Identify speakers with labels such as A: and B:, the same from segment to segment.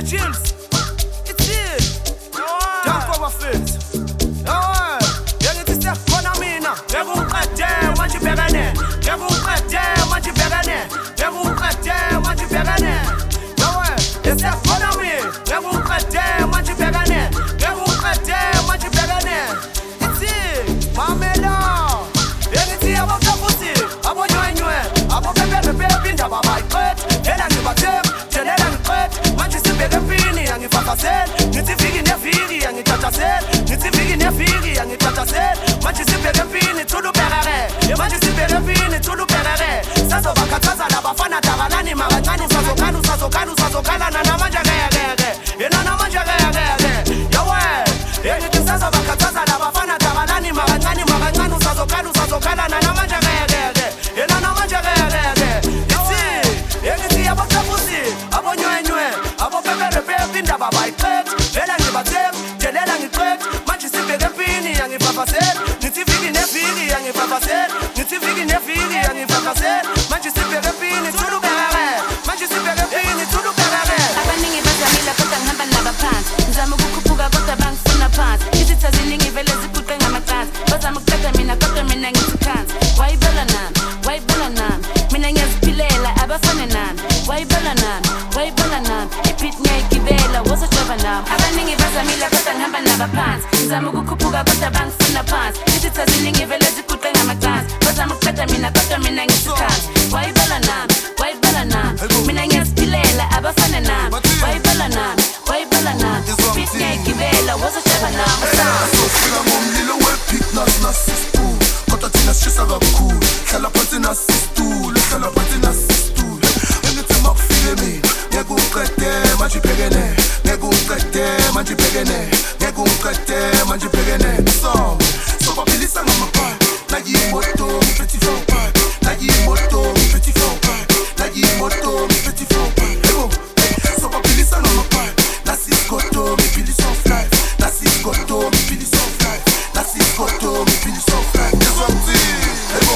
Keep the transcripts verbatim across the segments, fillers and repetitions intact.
A: Chills. It's it. Don't go off it. Oh, yeah, it's the fun of me now. Never cut down, what you better than. Never cut down, what you better than. Never cut down, what you better than. Oh, it's the fun of me. Never cut down, what you better than. Never cut down, what you better than. It's it. Mamela. Yeah, it's it. I'm a pussy. I'm a join you. I'm a baby, baby, I'm a bike. Then I give a tip. Then I give a tip. Man, she's a baby, pini, and if I said, it's a figgy, and figgy, and it's a said, it's a figgy, and figgy, and it's a said, man, she's a baby, pini, to the perere. Man, she's a baby, pini, to the perere. Saso bakataza, la bafana, taranani, marangani, saso kanu, saso kanu, saso kala, nana manja gere, nana manja gere, yawe. Yeah, it's saso bakataza, la bafana, taranani, marangani, marangani, saso kanu, saso kala, nana manja gere, nana manja gere. Yeah, it's the about the pussy, about you and you, about the baby, the baby, then I give a tip, then I give a tip, man, she's a baby, pini, and if I said, it's a figgy, and figgy, and if I said, it's a figgy, and figgy, and if I said, man, she's a baby, pini, to the barrier, man, she's a baby, pini, to the barrier.
B: Abaningi bazamila kodwa ngihamba nabaphansi ngizama ukukhuphuka kodwa bangifuna phansi izithi aziningi vele ziquqe ngamacansi bazama ukuqeda mina kodwa mina ngithi phansi wayibela nami wayibela nami mina ngiyaziphilela abafana nami wayibela nami wayibela nami ipit ngiyayigibela wozojova nami abaningi bazamila kodwa ngihamba nabaphansi ngizama ukukhuphuka kodwa bangifuna phansi izithi aziningi vele ziquqe ngamacansi bazama ukuqeda mina kodwa mina ngithi phansi wayibela nami wayibela nami mina ngiyaziphilela abafana nami wayibela nami wayibela nami ipit ngiyayigibela wozojova nami
C: sofika ngomlilo wepic nas nasistool kodwa thina sishisa kakhulu hlala phansi nasistool hlala phansi nasistool engithi makufike mina ngeke uqede manje ibhekene ngeke uqede manje ibhekene ngeke uqede manje ibhekene so so babilisa ngamaphaya like imoto petit fond like imoto petit fond like imoto petit fond ebo so babilisa ngamaphaya nasiskoto mipili soft life nasiskoto mipili soft life nasiskoto mipili soft life ngizomthi ebo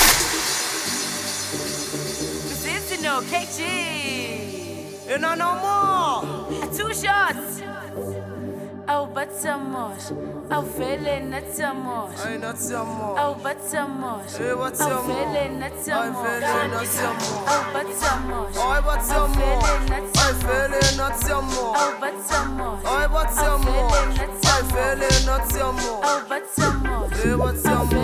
B: this is no K G
A: And no more.
B: two shots oh but some more oh feeling not some more
A: I not some more.
B: oh but some more
A: Hey, what's
B: oh
A: some more?
B: feeling not
A: I
B: some more
A: feeling not some more.
B: oh but some more
A: I want some more. I feeling not some more.
B: oh but some more
A: I want some more. I
B: feeling not some more
A: feeling not some more.
B: oh but some more
A: Hey, what's some more?